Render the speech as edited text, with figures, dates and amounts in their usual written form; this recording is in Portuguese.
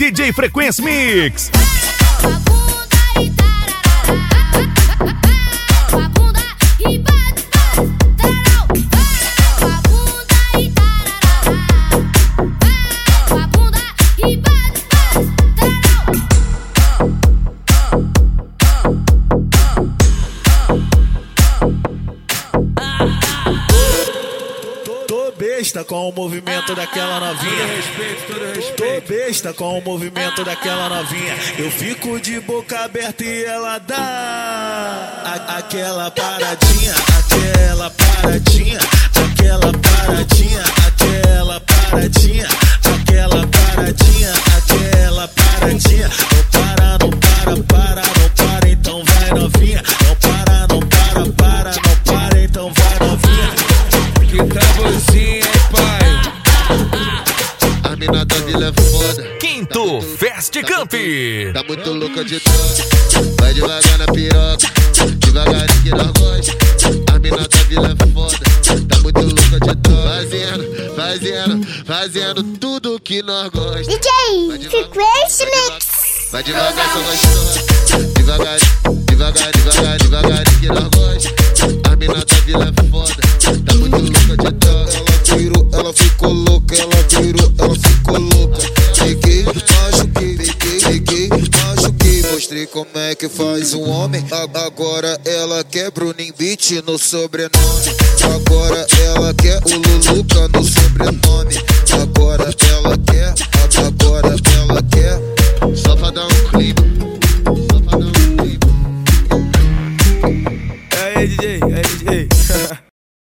DJ Frequência Mix. Besta com o movimento daquela novinha. Tô besta com o movimento daquela novinha. Eu fico de boca aberta e ela dá aquela paradinha, aquela paradinha, aquela paradinha, aquela paradinha, aquela paradinha, aquela paradinha. Não para, não para, para, não para, então vai novinha. Não para, não para, para, não para, então vai novinha. Que travozinha, hein, pai? A mina da vila é foda. Quinto Fast Camp. Tá muito louca de troca. Vai devagar na piroca, devagarinho que nós gosta. A mina da vila é foda. Tá muito louca de troca. Fazendo tudo que nós gosta. DJ Frequência Mix. Vai devagar, só gostosa. Devagarinho que nós gosta. A mina da vila é foda. Tá muito louca de troca. Ela virou, ela ficou louca. Ela virou, ela ficou louca. Peguei, machuquei. Mostrei como é que faz um homem. Agora ela quer Bruninho Beat no sobrenome. Agora ela quer o Luluca no sobrenome.